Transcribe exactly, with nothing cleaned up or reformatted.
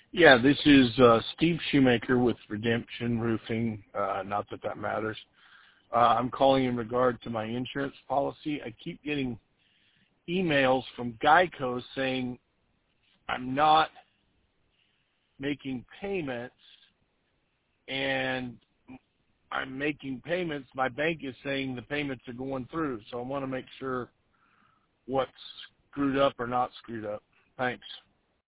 Yeah, this is uh, Steve Shoemaker with Redemption Roofing. Uh, not that that matters. Uh, I'm calling in regard to my insurance policy. I keep getting emails from Geico saying I'm not making payments, and I'm making payments. My bank is saying the payments are going through, so I want to make sure what's screwed up or not screwed up. Thanks.